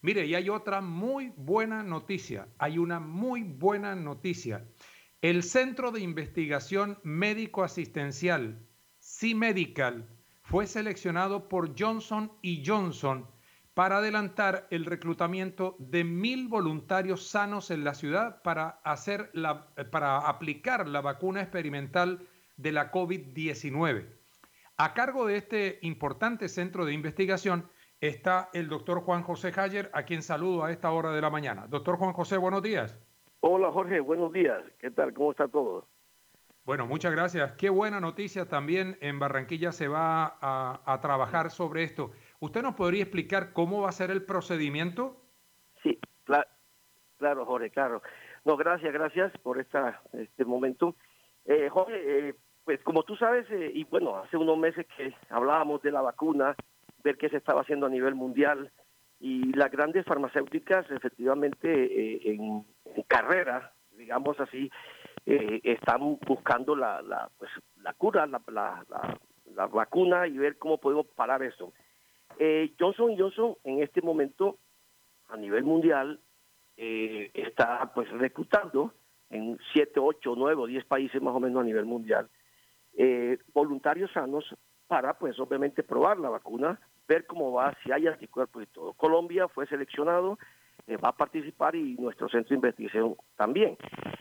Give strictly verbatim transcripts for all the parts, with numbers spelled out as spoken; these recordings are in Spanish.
Mire, y hay otra muy buena noticia, hay una muy buena noticia. El Centro de Investigación Médico Asistencial, C-Medical, fue seleccionado por Johnson y Johnson para adelantar el reclutamiento de mil voluntarios sanos en la ciudad para, hacer la, para aplicar la vacuna experimental de la COVID diecinueve. A cargo de este importante centro de investigación está el doctor Juan José Hayer, a quien saludo a esta hora de la mañana. Doctor Juan José, buenos días. Hola Jorge, buenos días. ¿Qué tal? ¿Cómo está todo? Bueno, muchas gracias. Qué buena noticia también. En Barranquilla se va a, a trabajar sobre esto. ¿Usted nos podría explicar cómo va a ser el procedimiento? Sí, cla claro, Jorge, claro. No, gracias, gracias por esta, este momento. Eh, Jorge, eh, pues como tú sabes, eh, y bueno, hace unos meses que hablábamos de la vacuna, ver qué se estaba haciendo a nivel mundial, y las grandes farmacéuticas efectivamente eh, en, en carrera, digamos así, eh, están buscando la, la, pues, la cura, la, la, la, la vacuna y ver cómo podemos parar esto. Eh, Johnson y Johnson en este momento a nivel mundial eh, está pues reclutando en siete, ocho, nueve o diez países más o menos a nivel mundial eh, voluntarios sanos para pues obviamente probar la vacuna, ver cómo va, si hay anticuerpos y todo. Colombia fue seleccionado, eh, va a participar y nuestro centro de investigación también.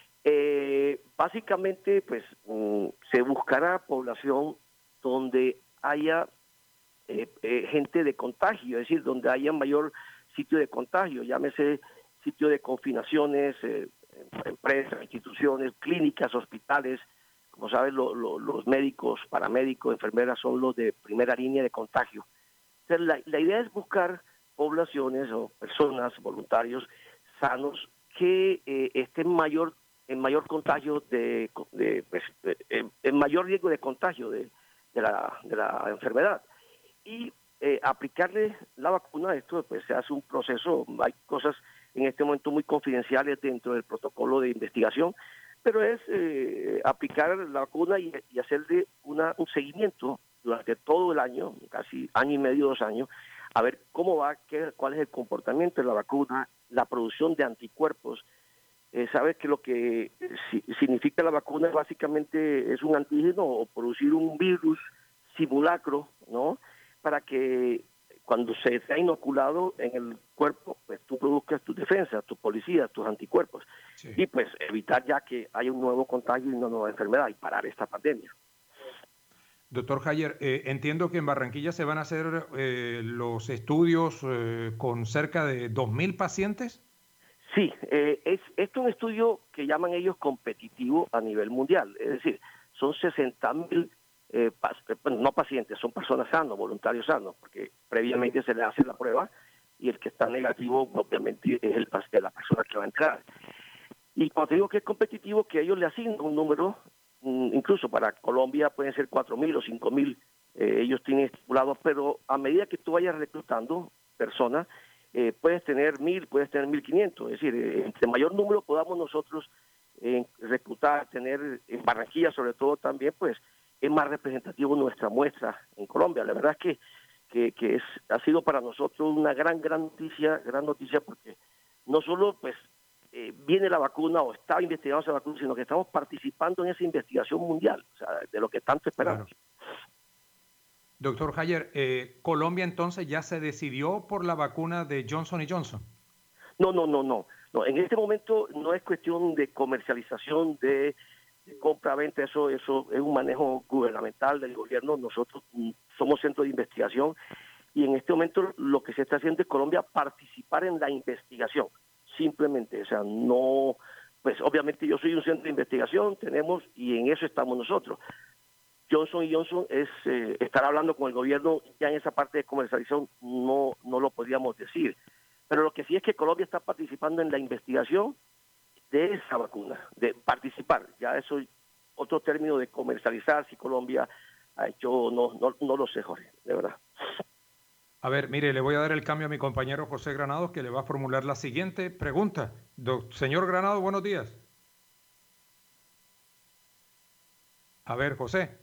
Eh, básicamente pues mm, se buscará población donde haya eh, eh, gente de contagio, es decir, donde haya mayor sitio de contagio, llámese sitio de confinaciones, eh, empresas, instituciones, clínicas, hospitales. Como sabes, lo, lo, los médicos, paramédicos, enfermeras son los de primera línea de contagio. Entonces, la, la idea es buscar poblaciones o personas, voluntarios sanos que eh, estén mayor, en mayor contagio de, de pues, eh, en mayor riesgo de contagio de, de, la, de la enfermedad. Y eh, aplicarle la vacuna, esto pues se hace un proceso, hay cosas en este momento muy confidenciales dentro del protocolo de investigación, pero es eh, aplicar la vacuna y, y hacerle una, un seguimiento durante todo el año, casi año y medio, dos años, a ver cómo va, qué, cuál es el comportamiento de la vacuna, la producción de anticuerpos. Eh, sabes que lo que si, significa la vacuna básicamente es un antígeno o producir un virus simulacro, ¿no? Para que cuando se ha inoculado en el cuerpo, pues tú produzcas tus defensas, tus policías, tus anticuerpos. Sí. Y pues evitar ya que haya un nuevo contagio y una nueva enfermedad y parar esta pandemia. Doctor Hayer, eh, entiendo que en Barranquilla se van a hacer eh, los estudios eh, con cerca de dos mil pacientes. Sí, eh, es, esto es un estudio que llaman ellos competitivo a nivel mundial, es decir, son sesenta mil, eh, bueno, no pacientes, son personas sanas, voluntarios sanos, porque previamente se le hace la prueba y el que está negativo obviamente es el, la persona que va a entrar. Y cuando te digo que es competitivo, que ellos le asignan un número, incluso para Colombia pueden ser cuatro mil o cinco mil, eh, ellos tienen estipulados, pero a medida que tú vayas reclutando personas, eh, puedes tener mil, puedes tener mil quinientos, es decir, eh, entre mayor número podamos nosotros eh, reclutar, tener en Barranquilla sobre todo también, pues es más representativo nuestra muestra en Colombia. La verdad es que, que, que es, ha sido para nosotros una gran, gran noticia, gran noticia porque no solo pues eh, viene la vacuna o está investigando esa vacuna, sino que estamos participando en esa investigación mundial, o sea, de lo que tanto esperamos. Claro. Doctor Hayer, eh, ¿Colombia entonces ya se decidió por la vacuna de Johnson y Johnson? No, no, no, no. no en este momento no es cuestión de comercialización, de, de compra-venta, eso, eso es un manejo gubernamental del gobierno. Nosotros mm, somos centro de investigación y en este momento lo que se está haciendo es Colombia participar en la investigación, simplemente, o sea, no, pues obviamente yo soy un centro de investigación, tenemos, y en eso estamos nosotros. Johnson y Johnson es eh, estar hablando con el gobierno ya en esa parte de comercialización no no lo podríamos decir, pero lo que sí es que Colombia está participando en la investigación de esa vacuna, de participar, ya eso es otro término de comercializar, si Colombia ha hecho, no no no lo sé, Jorge, de verdad. A ver, mire, le voy a dar el cambio a mi compañero José Granados, que le va a formular la siguiente pregunta. Do, señor Granados, buenos días. A ver, José.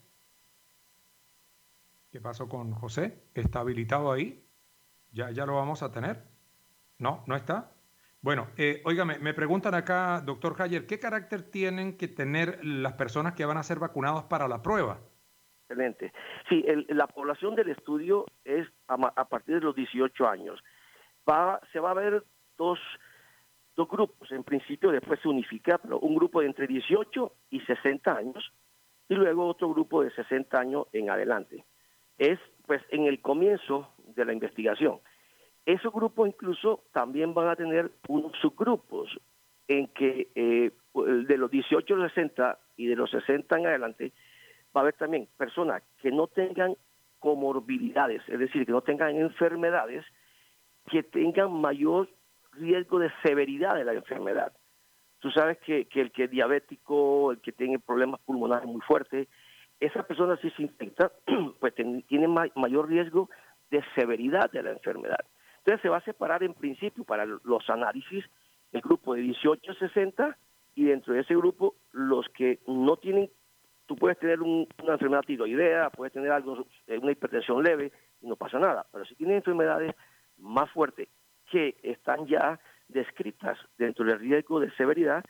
¿Qué pasó con José? ¿Está habilitado ahí? Ya, ya lo vamos a tener. No, no está. Bueno, eh, óigame, me preguntan acá, doctor Hayer, ¿qué carácter tienen que tener las personas que van a ser vacunados para la prueba? Excelente. Sí, el, la población del estudio es a, a partir de los dieciocho años. Va, se va a ver dos, dos grupos. En principio después se unifica, pero un grupo de entre dieciocho y sesenta años y luego otro grupo de sesenta años en adelante. Es pues en el comienzo de la investigación. Esos grupos incluso también van a tener unos subgrupos en que eh, de los dieciocho a los sesenta y de los sesenta en adelante va a haber también personas que no tengan comorbilidades, es decir, que no tengan enfermedades, que tengan mayor riesgo de severidad de la enfermedad. Tú sabes que, que el que es diabético, el que tiene problemas pulmonares muy fuertes, esa persona si se infecta, pues ten, tiene ma mayor riesgo de severidad de la enfermedad. Entonces se va a separar en principio para los análisis el grupo de dieciocho a sesenta y dentro de ese grupo los que no tienen. Tú puedes tener un, una enfermedad tiroidea, puedes tener algo, una hipertensión leve y no pasa nada. Pero si tienes enfermedades más fuertes que están ya descritas dentro del riesgo de severidad,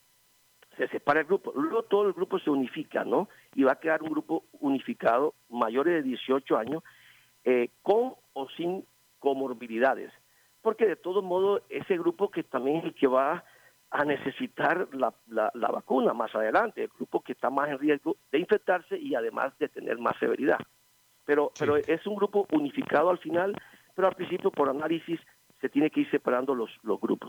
se separa el grupo. Luego todo el grupo se unifica, ¿no? Y va a quedar un grupo unificado mayores de dieciocho años eh, con o sin comorbilidades. Porque de todos modos ese grupo que también es el que va a necesitar la, la, la vacuna más adelante, el grupo que está más en riesgo de infectarse y además de tener más severidad. Pero, sí. pero es un grupo unificado al final, pero al principio por análisis se tiene que ir separando los, los grupos.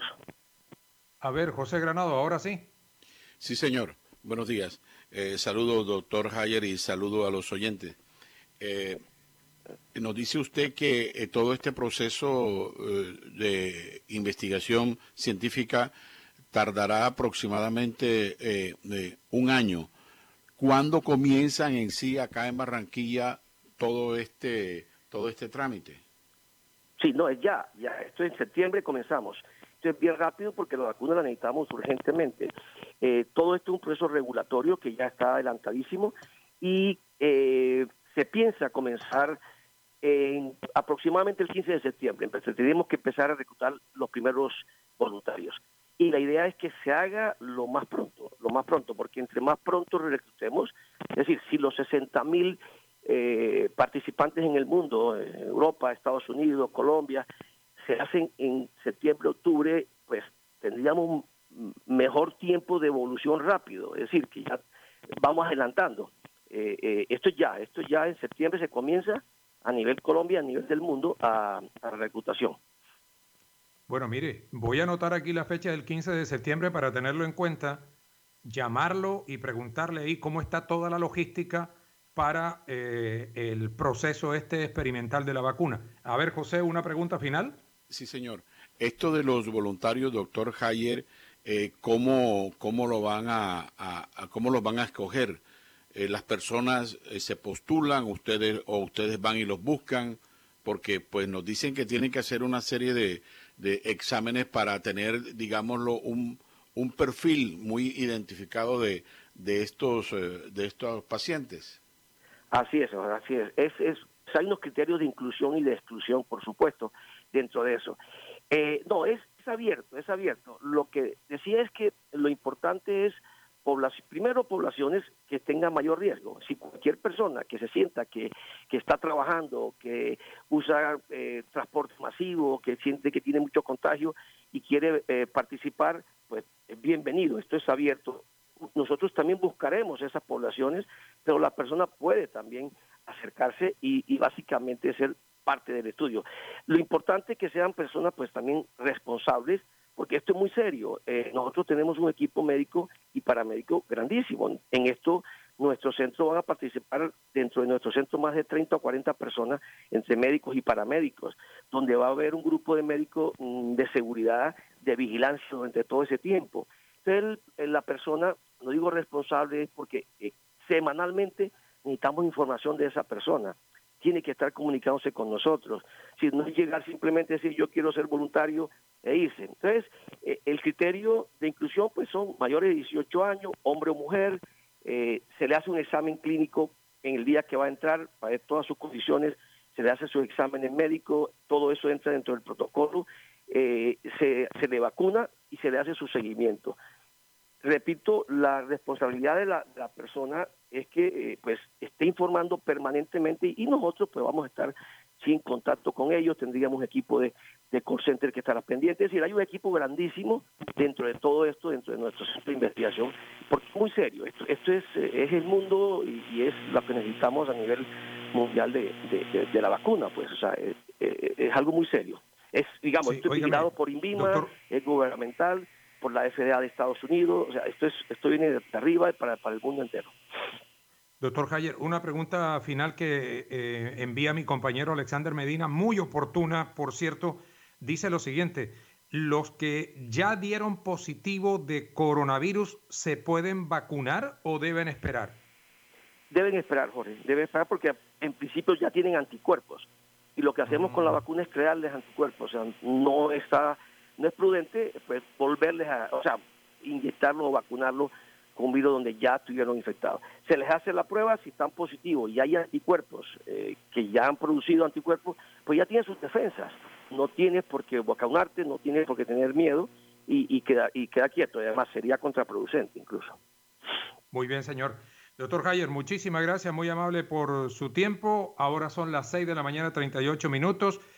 A ver, José Granado, ahora sí. Sí, señor. Buenos días. Eh, saludo, doctor Hayer, y saludo a los oyentes. Eh, nos dice usted que eh, todo este proceso eh, de investigación científica tardará aproximadamente eh, eh, un año. ¿Cuándo comienzan en sí acá en Barranquilla todo este todo este trámite? Sí, no, es ya, ya. Esto en septiembre comenzamos. Esto es bien rápido porque la vacuna la necesitamos urgentemente. Eh, todo esto es un proceso regulatorio que ya está adelantadísimo y eh, se piensa comenzar en aproximadamente el quince de septiembre. Entonces tenemos que empezar a reclutar los primeros voluntarios. Y la idea es que se haga lo más pronto, lo más pronto, porque entre más pronto reclutemos, es decir, si los sesenta mil eh, participantes en el mundo, en Europa, Estados Unidos, Colombia, se hacen en septiembre, octubre, pues tendríamos un mejor tiempo de evolución rápido, es decir, que ya vamos adelantando. Eh, eh, esto ya, esto ya en septiembre se comienza a nivel Colombia, a nivel del mundo, a, a la reclutación. Bueno, mire, voy a anotar aquí la fecha del quince de septiembre para tenerlo en cuenta, llamarlo y preguntarle ahí cómo está toda la logística para eh, el proceso este experimental de la vacuna. A ver, José, una pregunta final. Sí, señor. Esto de los voluntarios, doctor Hayer, eh, ¿cómo, cómo lo van a, a, a cómo los van a escoger? Eh, las personas eh, se postulan, ustedes o ustedes van y los buscan, porque pues nos dicen que tienen que hacer una serie de, de exámenes para tener, digámoslo, un, un perfil muy identificado de, de estos eh, de estos pacientes. Así es, así es. Es, es. Hay unos criterios de inclusión y de exclusión, por supuesto, dentro de eso. Eh, no, es, es abierto, es abierto. Lo que decía es que lo importante es, población, primero, poblaciones que tengan mayor riesgo. Si cualquier persona que se sienta que, que está trabajando, que usa eh, transporte masivo, que siente que tiene mucho contagio y quiere eh, participar, pues bienvenido, esto es abierto. Nosotros también buscaremos esas poblaciones, pero la persona puede también acercarse y, y básicamente ser parte del estudio. Lo importante es que sean personas pues también responsables, porque esto es muy serio. Eh, nosotros tenemos un equipo médico y paramédico grandísimo. En esto, nuestro centro van a participar, dentro de nuestro centro, más de treinta o cuarenta personas, entre médicos y paramédicos, donde va a haber un grupo de médicos mmm, de seguridad, de vigilancia durante todo ese tiempo. Entonces, el, la persona, no digo responsable, porque eh, semanalmente necesitamos información de esa persona. Tiene que estar comunicándose con nosotros. Si no es llegar simplemente a decir yo quiero ser voluntario e irse. Entonces, eh, el criterio de inclusión pues son mayores de dieciocho años, hombre o mujer, eh, se le hace un examen clínico en el día que va a entrar para ver todas sus condiciones, se le hace su examen médico, todo eso entra dentro del protocolo eh, se, se le vacuna y se le hace su seguimiento. Repito, la responsabilidad de la, de la persona es que eh, pues esté informando permanentemente y nosotros pues vamos a estar sin contacto con ellos, tendríamos equipo de, de call center que estará pendiente, es decir, hay un equipo grandísimo dentro de todo esto, dentro de nuestro centro de investigación, porque es muy serio, esto, esto es, es el mundo y, y es lo que necesitamos a nivel mundial de, de, de, de la vacuna, pues, o sea, es, es algo muy serio. Es, digamos, Sí, esto es óigame, vigilado por INVIMA, doctor, es gubernamental, por la F D A de Estados Unidos, o sea, esto es esto viene de arriba para, para el mundo entero. doctor Hayer, una pregunta final que eh, envía mi compañero Alexander Medina, muy oportuna, por cierto, dice lo siguiente: ¿los que ya dieron positivo de coronavirus se pueden vacunar o deben esperar? Deben esperar, Jorge, deben esperar porque en principio ya tienen anticuerpos y lo que hacemos mm. con la vacuna es crearles anticuerpos, o sea, no está, no es prudente pues volverles a, o sea, inyectarlo o vacunarlo con un virus donde ya estuvieron infectados. Se les hace la prueba, si están positivos y hay anticuerpos eh, que ya han producido anticuerpos, pues ya tienen sus defensas. No tienes por qué vacunarte, no tienes por qué tener miedo y, y, queda, y queda quieto. Además, sería contraproducente incluso. Muy bien, señor. Doctor Hayer, muchísimas gracias, muy amable por su tiempo. Ahora son las seis de la mañana, treinta y ocho minutos.